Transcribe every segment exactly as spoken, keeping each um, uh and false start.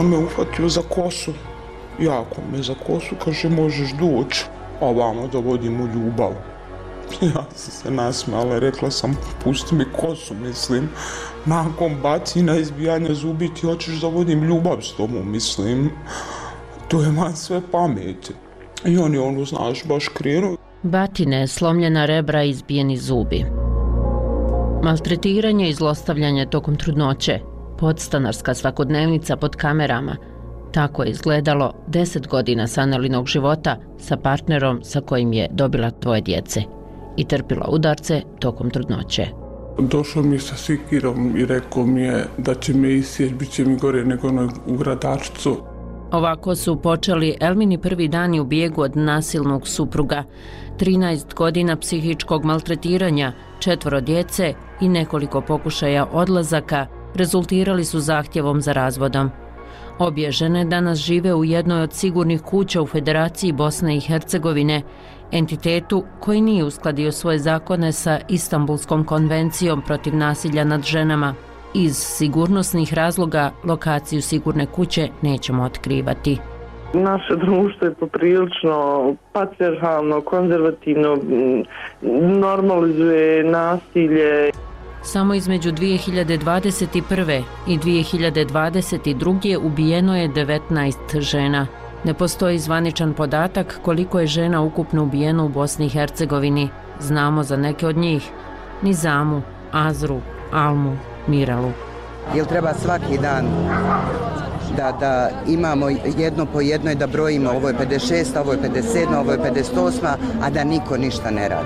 on me uhvatio za kosu, jako me za kosu, kaže možeš doći, a vamo da vodimo ljubav. Ja sam se nasmijala, rekla sam pusti mi kosu, mislim, nakon bacina, izbijanja zubi ti hoćeš da vodim ljubav s tobom, mislim, to je van sve pameti. I on je ono, znaš, baš krenuo. Batine, slomljena rebra i izbijeni zubi. Maltretiranje i zlostavljanje tokom trudnoće, podstanarska svakodnevnica pod kamerama. Tako je izgledalo deset godina Sanelinog života sa partnerom sa kojim je dobila dvoje djece i trpila udarce tokom trudnoće. Došao mi je sa sikirom i rekao mi je da će me isjeći, bit će mi gore nego u Gradačcu. Ovako su počeli Elmini prvi dani u bijegu od nasilnog supruga. trinaest godina psihičkog maltretiranja, četvoro djece i nekoliko pokušaja odlazaka rezultirali su zahtjevom za razvodom. Obje žene danas žive u jednoj od sigurnih kuća u Federaciji Bosne i Hercegovine, entitetu koji nije uskladio svoje zakone sa Istanbulskom konvencijom protiv nasilja nad ženama. Iz sigurnosnih razloga lokaciju sigurne kuće nećemo otkrivati. Naše društvo je poprilično patrijarhalno, konzervativno, normalizuje nasilje. Samo između dvije hiljade dvadeset prve. i dvije hiljade dvadeset druge. ubijeno je devetnaest žena. Ne postoji zvaničan podatak koliko je žena ukupno ubijeno u Bosni i Hercegovini. Znamo za neke od njih. Nizamu, Azru, Almu, Miralu. Jel treba svaki dan da, da imamo jedno po jednoj da brojimo, ovo je pedeset šest, ovo je pedeset sedam, ovo je pedeset osam, a da niko ništa ne radi.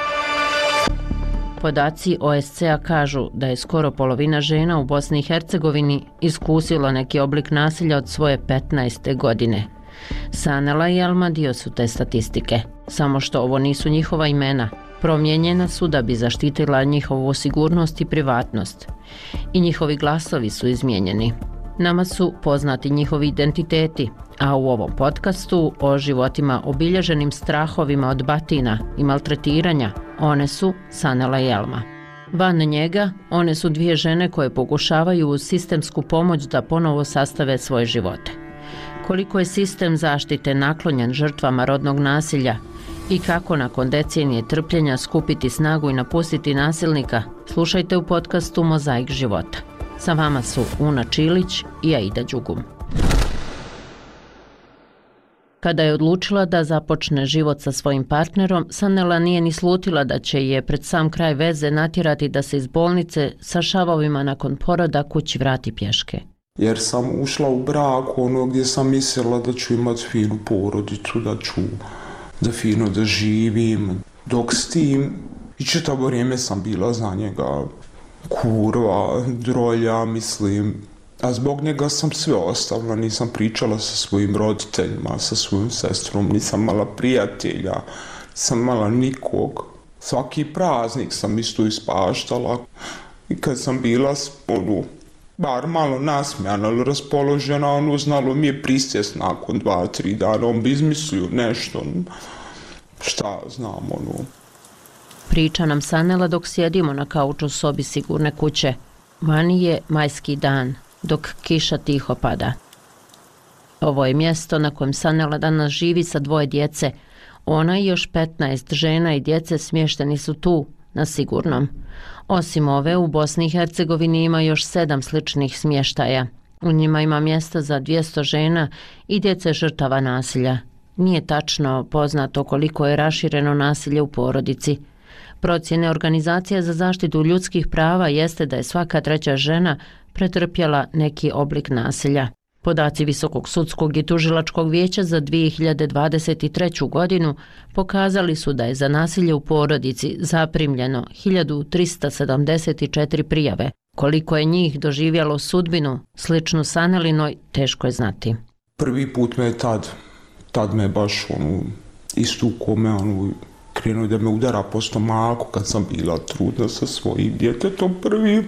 Podaci O S C-a kažu da je skoro polovina žena u Bosni i Hercegovini iskusila neki oblik nasilja od svoje petnaeste godine. Sanela i Elma dio su te statistike, samo što ovo nisu njihova imena. Promijenjena su da bi zaštitila njihovu sigurnost i privatnost. I njihovi glasovi su izmijenjeni. Nama su poznati njihovi identiteti, a u ovom podcastu o životima obilježenim strahovima od batina i maltretiranja, one su Sanela i Elma. Van njega, one su dvije žene koje pokušavaju uz sistemsku pomoć da ponovo sastave svoje živote. Koliko je sistem zaštite naklonjen žrtvama rodnog nasilja i kako nakon decenije trpljenja skupiti snagu i napustiti nasilnika, slušajte u podcastu Mozaik života. Sa vama su Una Čilić i Aida Đugum. Kada je odlučila da započne život sa svojim partnerom, Sanela nije ni slutila da će je pred sam kraj veze natjerati da se iz bolnice sa šavovima nakon poroda kući vrati pješke. Jer sam ušla u brak ono gdje sam mislila da ću imati finu porodicu, da ću da fino da živim. Dok s tim, i čitavo vrijeme sam bila za njega kurva, drolja, mislim. A zbog njega sam sve ostavila, nisam pričala sa svojim roditeljima, sa svojom sestrom, nisam mala prijatelja, nisam mala nikog. Svaki praznik sam isto ispaštala. I kad sam bila ono, bar malo nasmijana, ali raspoložena, ono znalo mi je prisjest nakon dva, tri dana, on bi izmislio nešto, šta znam, ono. Priča nam Sanela dok sjedimo na kauču u sobi sigurne kuće. Vani je majski dan, dok kiša tiho pada. Ovo je mjesto na kojem Sanela danas živi sa dvoje djece. Ona i još petnaest žena i djece smješteni su tu, na sigurnom. Osim ove, u Bosni i Hercegovini ima još sedam sličnih smještaja. U njima ima mjesta za dvjesto žena i djece žrtava nasilja. Nije tačno poznato koliko je rašireno nasilje u porodici. Procjene Organizacije za zaštitu ljudskih prava jeste da je svaka treća žena pretrpjela neki oblik nasilja. Podaci Visokog sudskog i tužilačkog vijeća za dvije hiljade dvadeset treću. godinu pokazali su da je za nasilje u porodici zaprimljeno hiljadu trista sedamdeset četiri prijave. Koliko je njih doživjelo sudbinu sličnu Sanelinoj, teško je znati. Prvi put me je tad, tad me baš ono, istukao me, ono, krenuo da me udara po stomaku kad sam bila trudna sa svojim djetetom prvi.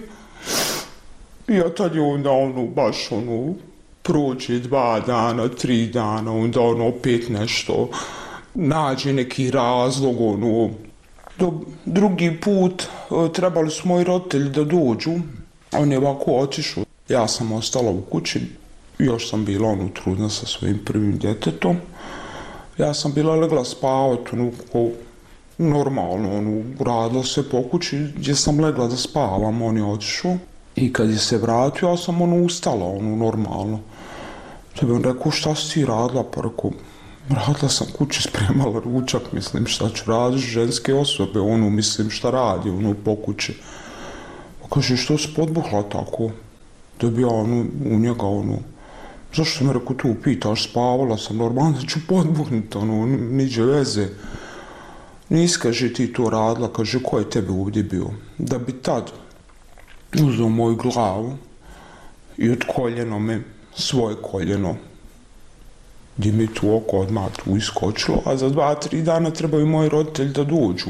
I ja tad je onda ono, baš ono, prođe dva dana, tri dana, onda ono opet nešto, nađe neki razlog, ono. Do, drugi put trebali su moji roditelji da dođu, on je ovako otišao. Ja sam ostala u kući, još sam bila ono trudna sa svojim prvim djetetom. Ja sam bila legla spavat, ono, normalno, ono, radila se po kući gdje sam legla da spavam, on je otišao. I kad je se vratio, ja sam ono ustala, ono, normalno. Da bi on rekao, šta si ti radila? Pa rekao, radila sam kući, spremala ručak, mislim, šta ću raditi, ženske osobe, ono, mislim, šta radi, ono, po kući. Pa kaže, što si podbuhla tako? Da bi ja, ono, u njega, ono, zašto me rekao tu pitaš, spavala sam, normalno da ću podbuhniti, ono, niđe veze. Nis, kaže, ti to radila, kaže, ko je tebe ovdje bio? Da bi tad uzeo moju glavu i od koljeno me, svoje koljeno, gdje mi je tu oko odmah tu iskočilo, a za dva, tri dana trebaju moji roditelji da dođu.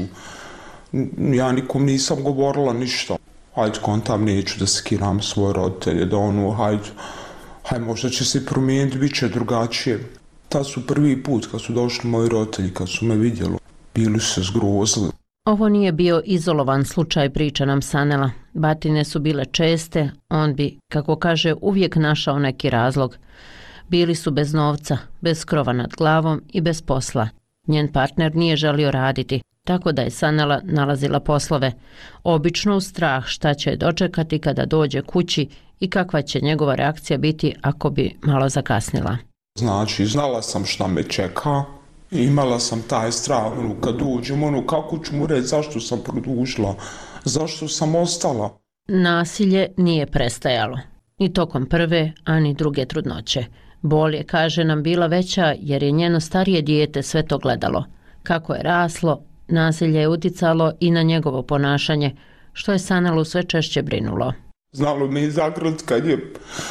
Ja nikom nisam govorila ništa. Hajde, kontam, neću da skiram svoje roditelje, da ono, hajde, hajde, možda će se promijeniti, bit će drugačije. Tad su prvi put kad su došli moji roditelji, kad su me vidjeli, bili su se zgrozili. Ovo nije bio izolovan slučaj, priča nam Sanela. Batine su bile česte, on bi, kako kaže, uvijek našao neki razlog. Bili su bez novca, bez krova nad glavom i bez posla. Njen partner nije želio raditi, tako da je Sanela nalazila poslove. Obično u strah šta će je dočekati kada dođe kući i kakva će njegova reakcija biti ako bi malo zakasnila. Znači, znala sam šta me čeka. Imala sam taj strah, ono, kad uđem, ono, kako ću mu reći zašto sam produžila, zašto sam ostala. Nasilje nije prestajalo, ni tokom prve, ani druge trudnoće. Bol je, kaže nam, bila veća jer je njeno starije dijete sve to gledalo. Kako je raslo, nasilje je uticalo i na njegovo ponašanje, što je Sanelu sve češće brinulo. Znalo me i zagrad kad je,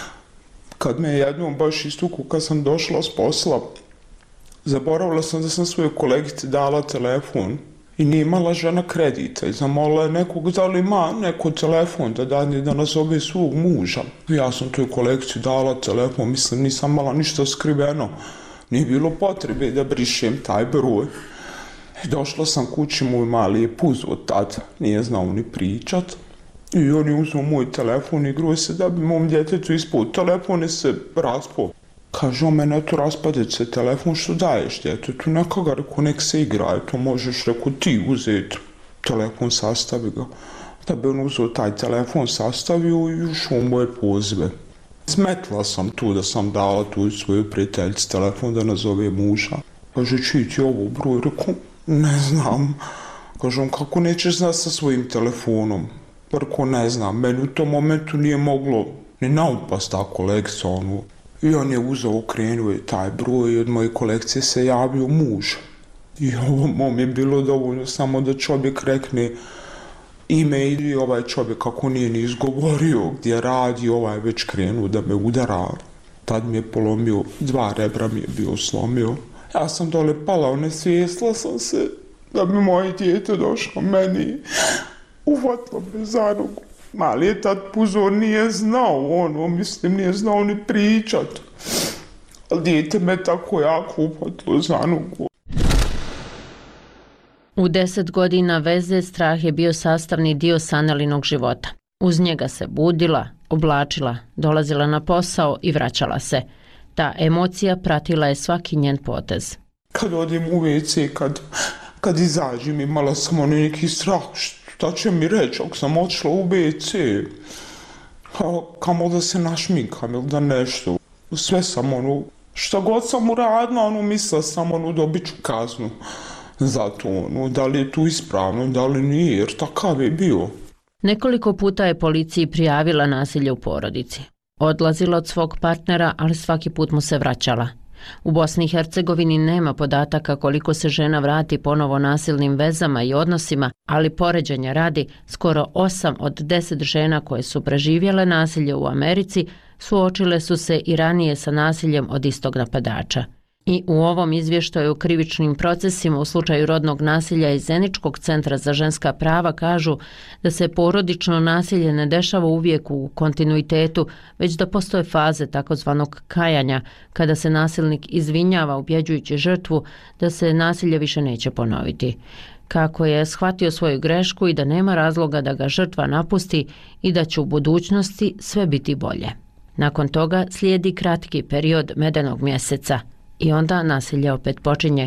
kad me jednom baš istuku, kad sam došla s posla, zaboravila sam da sam svojoj kolegici dala telefon i nije imala žena kredita i zamolila je nekog da li ima neko telefon da dadne da nazove svog muža. Ja sam toj kolegici dala telefon, mislim nisam imala ništa skriveno, nije bilo potrebe da brišem taj broj. I došla sam kući, moj mali je puzo tad, nije znao ni pričat. I on je uzeo moj telefon i igruo se da bi mom djetetu ispod telefone se raspao. Kaže, o mene to raspadeć se telefon, što daješ djetetu, neka ga, reko, nek se igra, to možeš, reko, ti uzeti telefon, sastavi ga. Da bi on uzeo taj telefon, sastavio i ušao u moje pozive. Smetla sam tu da sam dala tu svoju prijateljici telefon da nazove muža. Kaže, čiji ti ovo broj, reko, ne znam. Kaže, on, kako nećeš znati sa svojim telefonom? Reko, ne znam, meni u tom momentu nije moglo ni naupast ta kolekcija, ono. I on je uzeo, okrenuo je taj broj i od moje kolekcije se javio muž. I ovo mom je bilo dovoljno samo da čovjek rekne ime i ovaj čovjek kako nije ni izgovorio gdje radi, ovaj već krenuo da me udara. Tad mi je polomio, dva rebra mi je bio slomio. Ja sam dole pala, onesvijestila sam se da bi moje dijete došlo meni, uhvatilo me za ruku. Mali je tad puzo, nije znao ono, mislim, nije znao ni pričat. Ali dijete me tako jako uhvatilo za nogu. U deset godina veze strah je bio sastavni dio Sanelinog života. Uz njega se budila, oblačila, dolazila na posao i vraćala se. Ta emocija pratila je svaki njen potez. Kad odim u ve ce, kad, kad izađem, imala sam ono neki strah, šta će mi reći ako sam otišla u ve ce, kamo da se našminkam ili da nešto. Sve sam ono, šta god sam uradila, ono, mislila sam ono, dobit ću kaznu za to, ono, da li je tu ispravno, da li nije, jer takav je bio. Nekoliko puta je policiji prijavila nasilje u porodici. Odlazila od svog partnera, ali svaki put mu se vraćala. U Bosni i Hercegovini nema podataka koliko se žena vrati ponovo nasilnim vezama i odnosima, ali poređenja radi, skoro osam od deset žena koje su preživjele nasilje u Americi suočile su se i ranije sa nasiljem od istog napadača. I u ovom izvještaju o krivičnim procesima u slučaju rodnog nasilja iz Zeničkog centra za ženska prava kažu da se porodično nasilje ne dešava uvijek u kontinuitetu, već da postoje faze takozvanog kajanja, kada se nasilnik izvinjava ubjeđujući žrtvu da se nasilje više neće ponoviti. Kako je shvatio svoju grešku i da nema razloga da ga žrtva napusti i da će u budućnosti sve biti bolje. Nakon toga slijedi kratki period medenog mjeseca i onda nasilje opet počinje.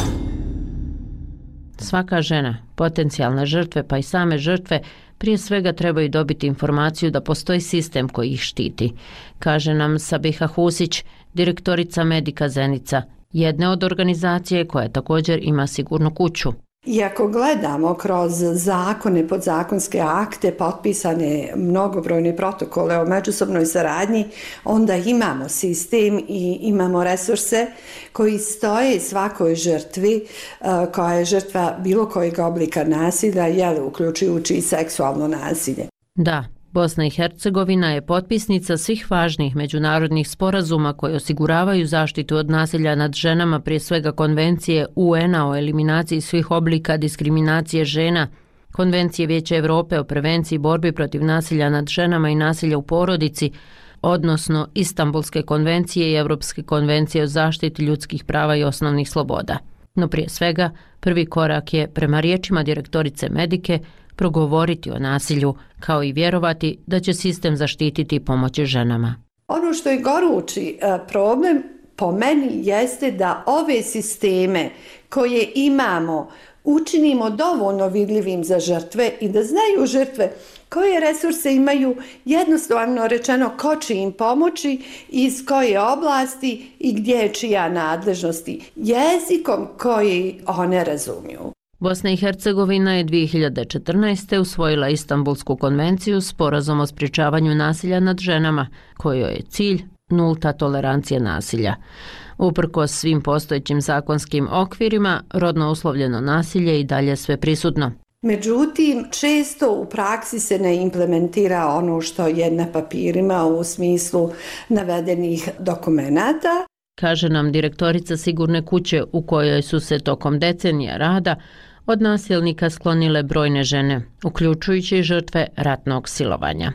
Svaka žena, potencijalne žrtve pa i same žrtve prije svega trebaju dobiti informaciju da postoji sistem koji ih štiti, kaže nam Sabiha Husić, direktorica Medika Zenica, jedne od organizacije koja također ima sigurnu kuću. I ako gledamo kroz zakone, podzakonske akte, potpisane mnogobrojne protokole o međusobnoj saradnji, onda imamo sistem i imamo resurse koji stoje svakoj žrtvi koja je žrtva bilo kojeg oblika nasilja, jeli, uključujući i seksualno nasilje. Da, Bosna i Hercegovina je potpisnica svih važnih međunarodnih sporazuma koji osiguravaju zaštitu od nasilja nad ženama, prije svega Konvencije U N-a o eliminaciji svih oblika diskriminacije žena, Konvencije Vijeća Europe o prevenciji borbi protiv nasilja nad ženama i nasilja u porodici, odnosno Istanbulske konvencije i Europske konvencije o zaštiti ljudskih prava i osnovnih sloboda. No prije svega, prvi korak je, prema riječima direktorice Medike, progovoriti o nasilju, kao i vjerovati da će sistem zaštititi i pomoći ženama. Ono što je gorući problem po meni jeste da ove sisteme koje imamo učinimo dovoljno vidljivim za žrtve i da znaju žrtve koje resurse imaju, jednostavno rečeno ko će im pomoći, iz koje oblasti i gdje je čija nadležnosti, jezikom koji one razumiju. Bosna i Hercegovina je dvije hiljade četrnaeste. usvojila Istanbulsku konvenciju, sporazum o sprječavanju nasilja nad ženama, kojoj je cilj nulta tolerancija nasilja. Uprkos svim postojećim zakonskim okvirima, rodno uslovljeno nasilje je i dalje sve prisutno. Međutim, često u praksi se ne implementira ono što je na papirima u smislu navedenih dokumenata. Kaže nam direktorica sigurne kuće u kojoj su se tokom decenija rada od nasilnika sklonile brojne žene, uključujući žrtve ratnog silovanja.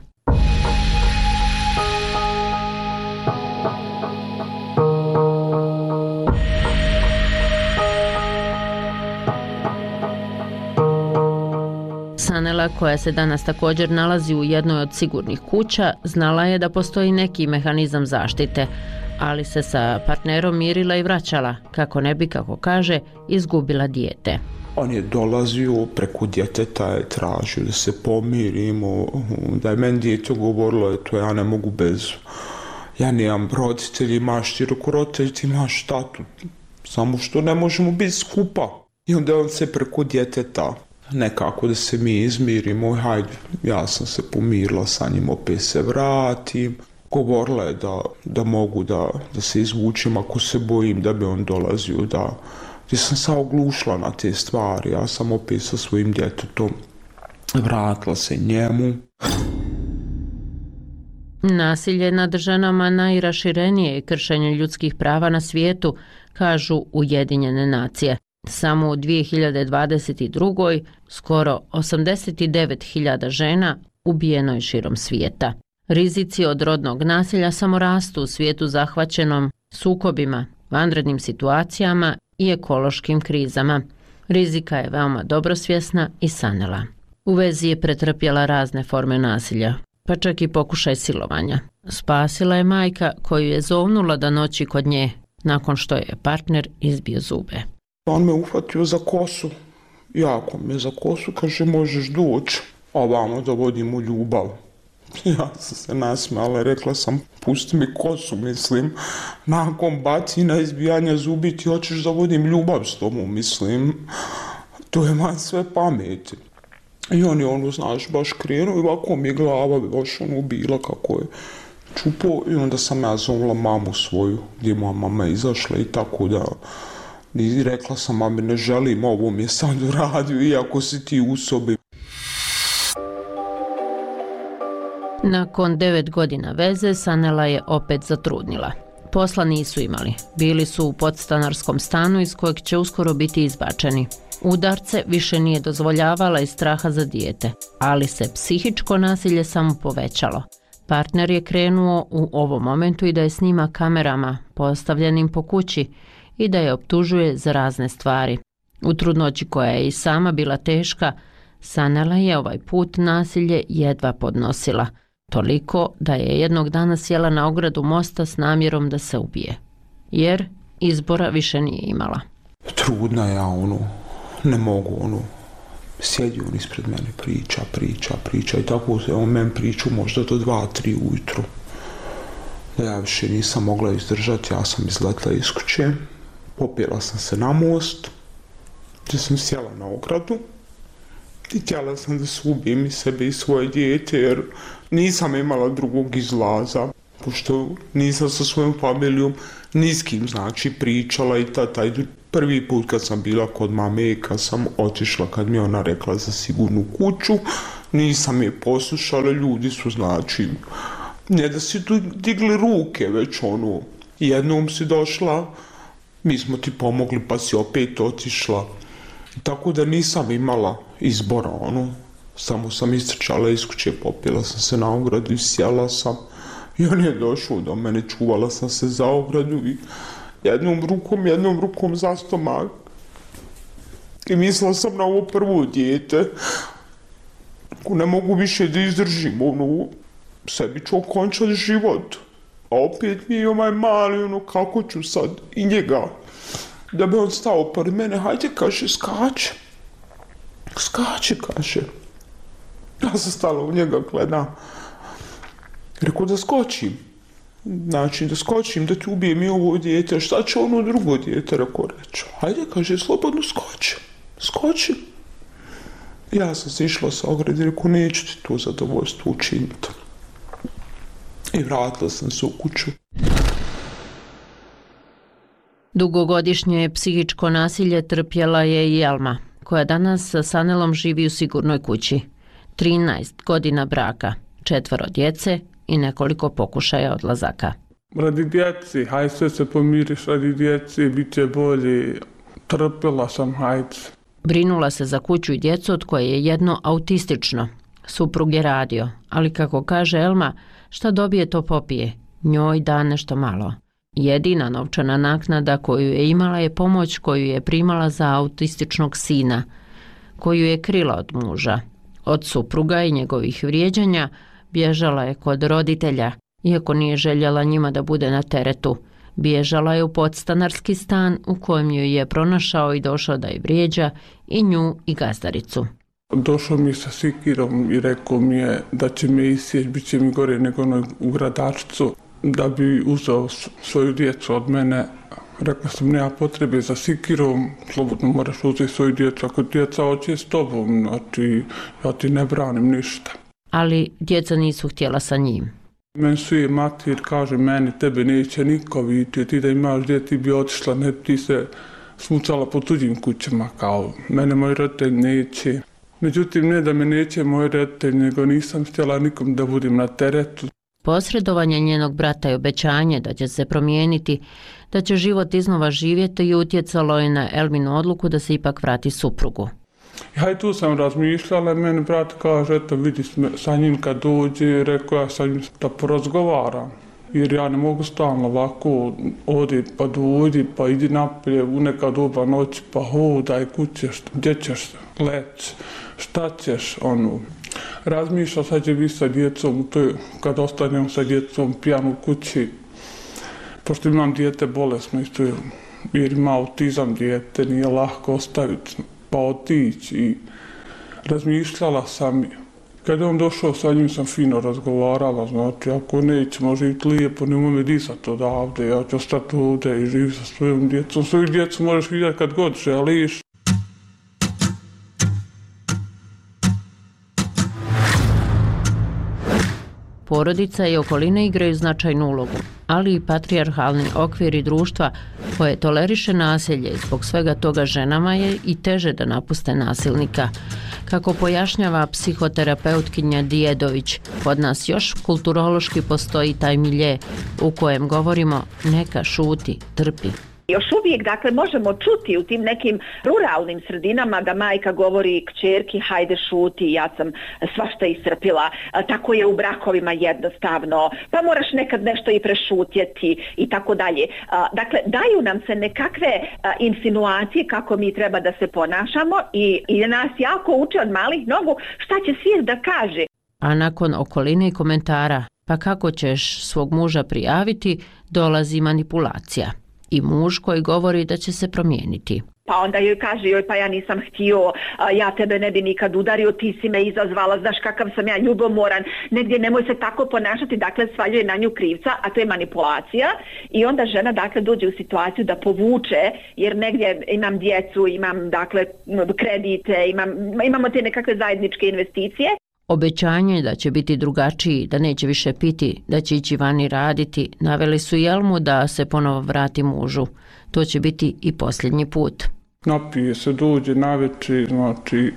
Sanela, koja se danas također nalazi u jednoj od sigurnih kuća, znala je da postoji neki mehanizam zaštite, ali se sa partnerom mirila i vraćala, kako ne bi, kako kaže, izgubila dijete. On je dolazio, preko djeteta je tražio da se pomirimo, da je meni dijete govorilo, eto, ja ne mogu bez, ja nemam roditelji, imaš ti roditelji, ti imaš tatu, samo što ne možemo biti skupa. I onda on se preko djeteta, nekako da se mi izmirimo, hajde, ja sam se pomirila sa njim, opet se vratim. Govorila je da, da mogu da, da se izvučim ako se bojim da bi on dolazio, da gdje sam se oglušila na te stvari, ja sam opet sa svojim djetetom vratila se njemu. Nasilje nad ženama najraširenije je kršenje ljudskih prava na svijetu, kažu Ujedinjene nacije. Samo u dvije hiljade dvadeset druge. skoro osamdeset devet hiljada žena ubijeno je širom svijeta. Rizici od rodnog nasilja samo rastu u svijetu zahvaćenom sukobima, vanrednim situacijama i ekološkim krizama. Rizika je veoma dobro svjesna i Sanela. U vezi je pretrpjela razne forme nasilja, pa čak i pokušaj silovanja. Spasila je majka koju je zovnula da noći kod nje, nakon što je partner izbio zube. On me uhvatio za kosu, jako me za kosu, kaže možeš doći, ovamo da vodimo ljubav. Ja sam se nasmijala, rekla sam pusti mi kosu, mislim, nakon bacina izbijanja zubi ti hoćeš da vodim ljubav s tobom, mislim, to je man sve pameti. I on je ono, znaš, baš krenuo i ovako mi je glava baš ono bila kako je čupo i onda sam ja zovla mamu svoju, gdje moja mama izašla i tako da, i rekla sam mami ne želim ovo mi je sad uradio iako si ti u sobi. Nakon devet godina veze, Sanela je opet zatrudnila. Posla nisu imali. Bili su u podstanarskom stanu iz kojeg će uskoro biti izbačeni. Udarce više nije dozvoljavala iz straha za dijete, ali se psihičko nasilje samo povećalo. Partner je krenuo u ovom momentu i da je snima kamerama postavljenim po kući i da je optužuje za razne stvari. U trudnoći koja je i sama bila teška, Sanela je ovaj put nasilje jedva podnosila. Toliko da je jednog dana sjela na ogradu mosta s namjerom da se ubije. Jer izbora više nije imala. Trudna ja, ono, ne mogu, ono, sjedi on ispred mene, priča, priča, priča i tako se on meni priču možda do dva, tri ujutru. Da ja više nisam mogla izdržati, ja sam izletla iz kuće, popela sam se na most, gdje sam sjela na ogradu i htjela sam da se ubijem i sebe i svoje dijete, jer nisam imala drugog izlaza, pošto nisam sa svojom familijom ni s kim, znači, pričala i tata. Prvi put kad sam bila kod mame, kad sam otišla, kad mi ona rekla za sigurnu kuću, nisam je poslušala, ljudi su, znači, ne da si tu digli ruke, već ono, jednom si došla, mi smo ti pomogli, pa si opet otišla. Tako da nisam imala izbora, ono, samo sam istrčala iz kuće, popila sam se na ogradu i sjela sam. I on je došao do mene, čuvala sam se za ogradu i jednom rukom, jednom rukom za stomak. I mislila sam na ovo prvo dijete. Ako ne mogu više da izdržim, ono, sebi ću okončati život. A opet mi je ovaj mali, ono, kako ću sad i njega. Da bi on stao pored mene, hajde, kaže, skače. Skače, kaže. Ja sam stala u njega, gledam. Rekao da skočim. Znači, da skočim, da ti ubijem i ovo dijete. Šta će ono drugo dijete, rekao, reći. Hajde, kaže, slobodno skoči. Skoči. Ja sam se išla sa ograde, rekao, neću ti to zadovoljstvo učiniti. I vratila sam se u kuću. Dugogodišnje psihičko nasilje trpjela je i Elma, koja danas sa Sanelom živi u sigurnoj kući. trinaest godina braka, četvoro djece i nekoliko pokušaja odlazaka. Radi djeci, haj sve se pomiriš, radi djeci, bit će bolje. Trpjela sam, hajde. Brinula se za kuću i djecu, od koje je jedno autistično. Suprug je radio, ali kako kaže Elma, šta dobije to popije, njoj da nešto malo. Jedina novčana naknada koju je imala je pomoć koju je primala za autističnog sina, koju je krila od muža. Od supruga i njegovih vrijeđanja bježala je kod roditelja, iako nije željela njima da bude na teretu. Bježala je u podstanarski stan u kojem ju je pronašao i došao da je vrijeđa i nju i gazdaricu. Došao mi sa sikirom i rekao mi je da će me isjeć, bit će mi gore nego onoj u gradačcu, da bi uzeo svoju djecu od mene. Rekla sam, nema potrebe za sikirom, slobodno moraš uzeti svoju djecu, ako djeca hoće s tobom, znači ja ti ne branim ništa. Ali djeca nisu htjela sa njim. Meni su je mater, kaže meni, tebe neće niko vidjeti, ti da imaš djeti ti bi otišla, ne ti se smucala po tuđim kućama, kao mene moj roditelj neće. Međutim, ne da me neće moj roditelj, nego nisam htjela nikom da budem na teretu. Posredovanje njenog brata i obećanje da će se promijeniti, da će život iznova živjeti i utjecalo je na Elminu odluku da se ipak vrati suprugu. Ja i tu sam razmišljala, meni brat kaže, eto vidi sa njim kad dođe, rekao ja sa njim da porazgovaram. Jer ja ne mogu stalno ovako odi pa dođi, pa idi napolje u neka doba noć, pa hodaj kućeš, gdje ćeš leći, šta ćeš, ono. Razmišljao sad će biti sa djecom, to je, kad ostanem sa djecom pijan u kući, pošto imam dijete bolesno isto, jer ima autizam dijete, nije lahko ostaviti, pa otići. I razmišljala sam, kad je on došao, sa njim sam fino razgovarala, znači ako nećemo živjeti lijepo, nemoj me disati odavde, ja ću ostati ovdje i živjeti sa svojom djecom. Svoju djecu možeš vidjeti kad god želiš. Porodica i okoline igraju značajnu ulogu, ali i patrijarhalni okviri društva koje toleriše nasilje i zbog svega toga ženama je i teže da napuste nasilnika. Kako pojašnjava psihoterapeutkinja Dijedović, kod nas još kulturološki postoji taj milje u kojem govorimo neka šuti, trpi. Još uvijek, dakle, možemo čuti u tim nekim ruralnim sredinama da majka govori kćerki, hajde šuti, ja sam svašta iscrpila, tako je u brakovima jednostavno, pa moraš nekad nešto i prešutjeti i tako dalje. Dakle, daju nam se nekakve insinuacije kako mi treba da se ponašamo i, i nas jako uče od malih nogu šta će svijet da kaže. a nakon okoline i komentara pa kako ćeš svog muža prijaviti, dolazi manipulacija. I muž koji govori da će se promijeniti. Pa onda joj kaže, joj pa ja nisam htio, ja tebe ne bi nikad udario, ti si me izazvala, znaš kakav sam ja ljubomoran, negdje nemoj se tako ponašati, dakle svaljuje na nju krivca, a to je manipulacija i onda žena dakle dođe u situaciju da povuče, jer negdje imam djecu, imam dakle kredite, imam, imamo te nekakve zajedničke investicije. Obećanje da će biti drugačiji, da neće više piti, da će ići vani raditi, naveli su Jelmu da se ponovo vrati mužu. To će biti i posljednji put. Napije se, dođe navečer, znači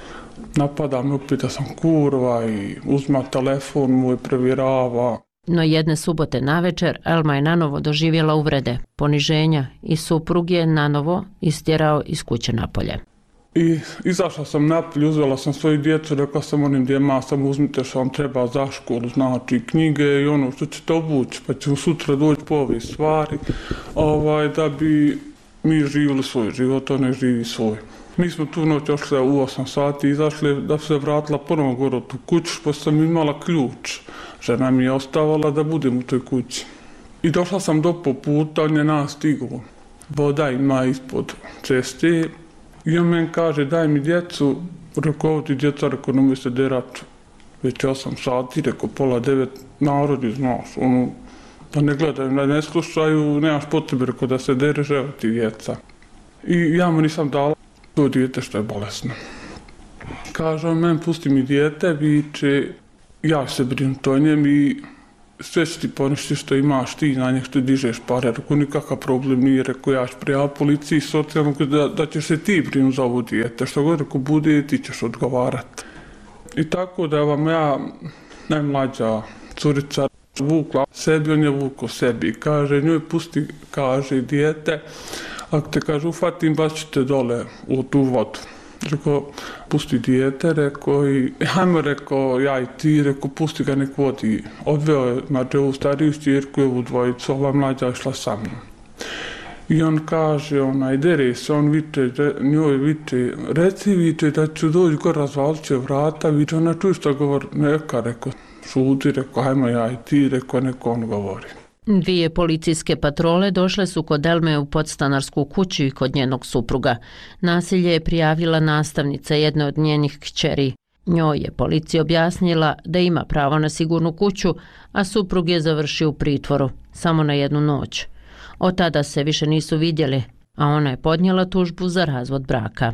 napada me opet da sam kurva i uzma telefon moj, provjerava. No jedne subote navečer Elma je nanovo doživjela uvrede, poniženja i suprug je nanovo istjerao iz kuće napolje. I izašla sam napolje, uzela sam svoju djecu, rekla sam onim djema, samo uzmite što vam treba za školu, znači knjige i ono što ćete obući, pa ćemo sutra doći po ove stvari, ovaj, da bi mi živjeli svoj život, on ne živi svoj. Mi smo tu noć ošli u osam sati, izašli da se vratila ponovo gore u tu kuću, pa sam imala ključ. Žena mi je ostavala da budem u toj kući. I došla sam do poputa, on je nas stiglo. Voda ima ispod ceste. I on meni kaže, daj mi djecu, rekao, ovo ti djeca, rekao, nemoj se derat. Već osam sati, rekao, pola devet, narodi, znaš, ono, da ne gledaju, da ne slušaju, nemaš potrebe, rekao, da se dereš, evo ti djeca. I ja mu nisam dala to dijete što je bolesno. Kaže on, meni pusti mi dijete, viče, ja se brinu to njem i sve će ti poništi što imaš ti na njeg što dižeš pare. Rekao, nikakav problem nije, rekao, ja ću prijaviti policiji socijalno da, da ćeš se ti brinu za ovo dijete. Što god rekao, bude, ti ćeš odgovarati. I tako da vam ja, najmlađa curica, vukla sebi, on je vukao sebi. Kaže, njoj pusti, kaže, dijete, ako te, kaže, ufatim, bačite dole u tu vodu. Rekao, pusti dijete, rekao, i hajmo, rekao, ja i ti, rekao, pusti ga nek vodi. Odveo je, znači, ovu stariju štirku i ovu dvojicu, ova mlađa išla sa mnom. I on kaže, onaj, dere se, on viče, njoj viče, reci viče da ću doći gore, razvalit će vrata, viče, ona čuj što govori, neka, rekao, šuti, rekao, hajmo ja i ti, rekao, neko on govori. Dvije policijske patrole došle su kod Elme u podstanarsku kuću i kod njenog supruga. Nasilje je prijavila nastavnica jedne od njenih kćeri. Njoj je policija objasnila da ima pravo na sigurnu kuću, a suprug je završio u pritvoru, samo na jednu noć. Od tada se više nisu vidjeli, a ona je podnijela tužbu za razvod braka.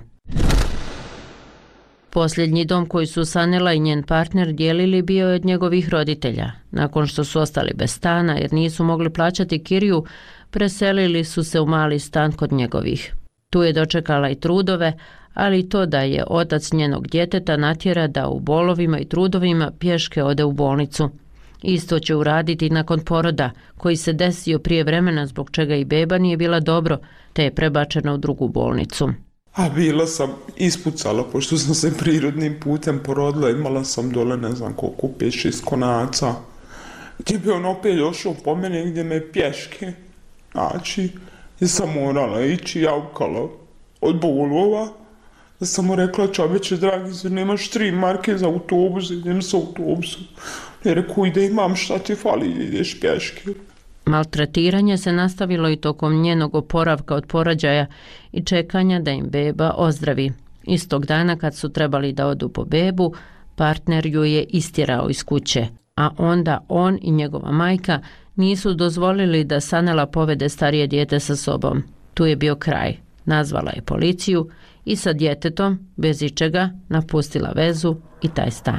Posljednji dom koji su Sanela i njen partner dijelili bio je od njegovih roditelja. Nakon što su ostali bez stana jer nisu mogli plaćati kiriju, preselili su se u mali stan kod njegovih. Tu je dočekala i trudove, ali i to da je otac njenog djeteta natjera da u bolovima i trudovima pješke ode u bolnicu. Isto će uraditi nakon poroda, koji se desio prije vremena zbog čega i beba nije bila dobro, te je prebačena u drugu bolnicu. A bila sam ispucala, pošto sam se prirodnim putem porodila, imala sam dole ne znam koliko, pet šest konaca. Gdje bi on opet došao po mene gdje me pješke. Znači, ja sam morala ići javkala od bolova. Da sam mu rekla, čoveče dragi, zar nemaš tri marke za autobus, idem sa autobusom. Ja rekao, ide imam šta ti fali, ideš pješke. Maltretiranje se nastavilo i tokom njenog oporavka od porođaja i čekanja da im beba ozdravi. Istog dana kad su trebali da odu po bebu, partner ju je istjerao iz kuće, a onda on i njegova majka nisu dozvolili da Sanela povede starije dijete sa sobom. Tu je bio kraj. Nazvala je policiju i sa djetetom, bez ičega, napustila vezu i taj stan.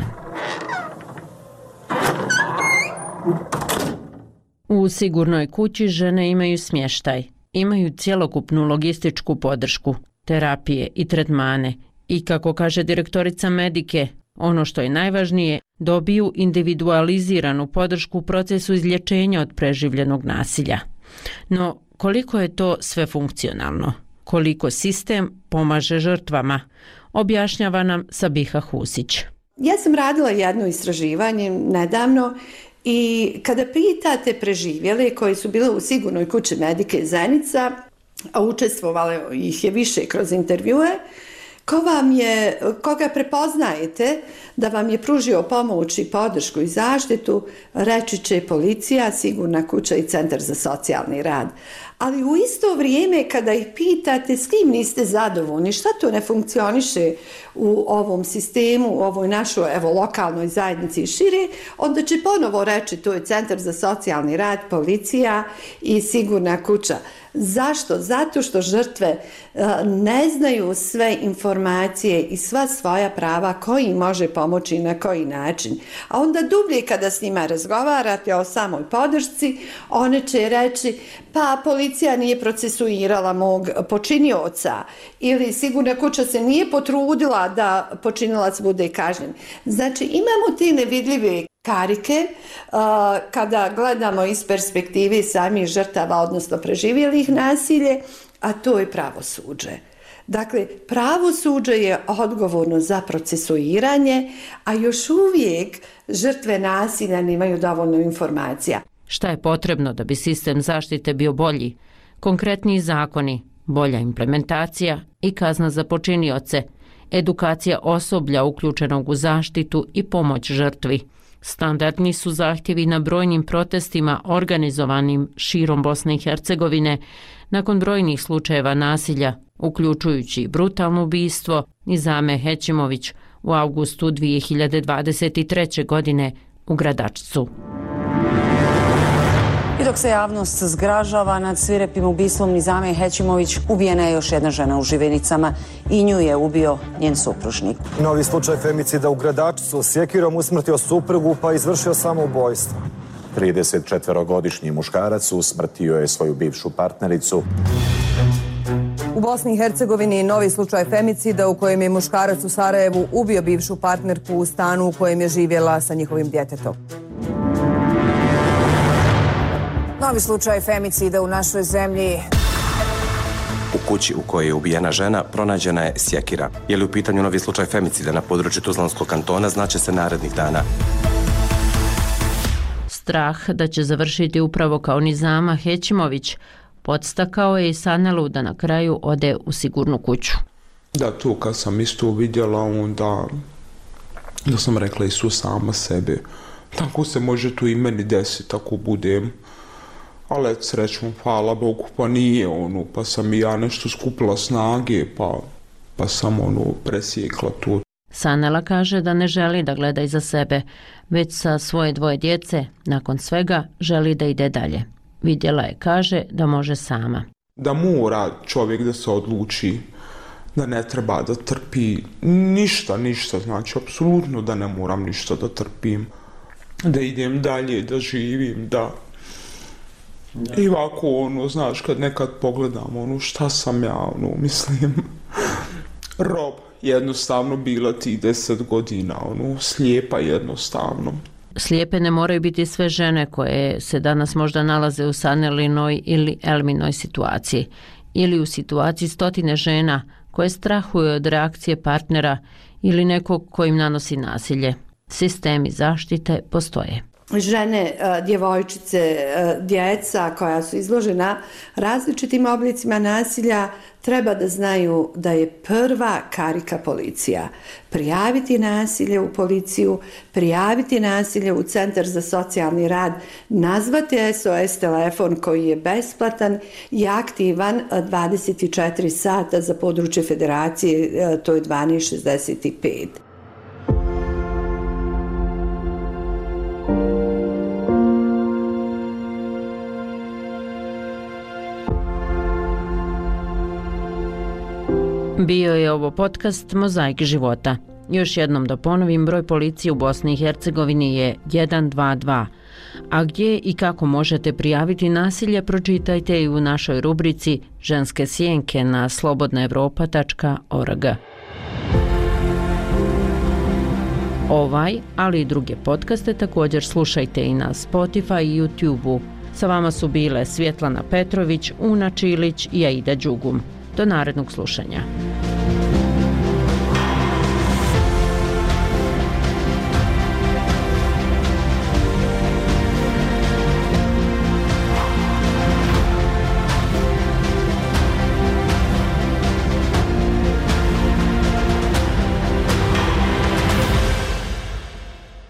U sigurnoj kući žene imaju smještaj, imaju cjelokupnu logističku podršku, terapije i tretmane i, kako kaže direktorica Medike, ono što je najvažnije, dobiju individualiziranu podršku u procesu izlječenja od preživljenog nasilja. No, koliko je to sve funkcionalno? Koliko sistem pomaže žrtvama? Objašnjava nam Sabiha Husić. Ja sam radila jedno istraživanje nedavno i kada pitate preživjele koji su bile u sigurnoj kući Medike Zenica, a učestvovale ih je više kroz intervjue, ko vam je, koga prepoznajete da vam je pružio pomoć i podršku i zaštitu, reći će policija, sigurna kuća i centar za socijalni rad. Ali u isto vrijeme kada ih pitate s kim niste zadovoljni, šta to ne funkcioniše u ovom sistemu, u ovoj našoj evo, lokalnoj zajednici i šire, onda će ponovo reći to je centar za socijalni rad, policija i sigurna kuća. Zašto? Zato što žrtve ne znaju sve informacije i sva svoja prava koji im može pomoći i na koji način. A onda dublje kada s njima razgovarate o samoj podršci, one će reći pa policija nije procesuirala mog počinioca ili sigurna kuća se nije potrudila da počinilac bude kažnjen. Znači imamo te nevidljive karike uh, kada gledamo iz perspektive samih žrtava, odnosno preživjelih nasilje, a to je pravosuđe. Dakle, pravosuđe je odgovorno za procesuiranje, a još uvijek žrtve nasilja nemaju dovoljno informacija. Šta je potrebno da bi sistem zaštite bio bolji? Konkretniji zakoni, bolja implementacija i kazna za počinioce, edukacija osoblja uključenog u zaštitu i pomoć žrtvi. Standardni su zahtjevi na brojnim protestima organizovanim širom Bosne i Hercegovine nakon brojnih slučajeva nasilja, uključujući brutalno ubistvo Nizame Hećimović u avgustu dvije hiljade dvadeset treće. godine u Gradačcu. I dok se javnost zgražava nad svirepim ubistvom Nizame Hećimović, ubijena je još jedna žena u Živenicama i nju je ubio njen supružnik. Novi slučaj femicida u Gradačcu, sjekirom usmrtio suprugu pa izvršio samoubojstvo. tridesetčetvorogodišnji muškarac usmrtio je svoju bivšu partnericu. U Bosni i Hercegovini novi slučaj femicida u kojem je muškarac u Sarajevu ubio bivšu partnerku u stanu u kojem je živjela sa njihovim djetetom. Novi slučaj femicida u našoj zemlji. U kući u kojoj je ubijena žena pronađena je sjekira. Je li u pitanju novi slučaj femicida na području Tuzlanskog kantona, znaće se narednih dana. Strah da će završiti upravo kao Nizama Hećimović podstakao je i Sanelu da na kraju ode u sigurnu kuću. Da, to kad sam isto vidjela, onda da sam rekla i su sama sebe. Tako se može tu i meni desiti ako budem. Ali srećom, hvala Bogu, pa nije ono, pa sam i ja nešto skupila snage, pa, pa sam ono presjekla to. Sanela kaže da ne želi da gleda iza sebe, već sa svoje dvoje djece, nakon svega, želi da ide dalje. Vidjela je, kaže, da može sama. Da mora čovjek da se odluči, da ne treba da trpi ništa, ništa, znači, apsolutno da ne moram ništa da trpim, da idem dalje, da živim, da... Da. I ovako, ono, znaš, kad nekad pogledam, ono, šta sam ja, ono, mislim, rob, jednostavno bila ti deset godina, ono, slijepa jednostavno. Slijepe ne moraju biti sve žene koje se danas možda nalaze u Sanelinoj ili Elminoj situaciji, ili u situaciji stotine žena koje strahuju od reakcije partnera ili nekog ko im nanosi nasilje. Sistemi zaštite postoje. Žene, djevojčice, djeca koja su izložena različitim oblicima nasilja treba da znaju da je prva karika policija. Prijaviti nasilje u policiju, prijaviti nasilje u Centar za socijalni rad, nazvati S O S telefon koji je besplatan i aktivan dvadeset četiri sata za područje federacije, to je dvanaest šezdeset pet. Bio je ovo podcast Mozaik života. Još jednom da ponovim, broj policije u Bosni i Hercegovini je jedan dva dva. A gdje i kako možete prijaviti nasilje, pročitajte i u našoj rubrici Ženske sjenke na slobodna evropa tačka org. Ovaj, ali i druge podcaste također slušajte i na Spotify i YouTube-u. Sa vama su bile Svjetlana Petrović, Una Čilić i Aida Đugum. Do narednog slušanja.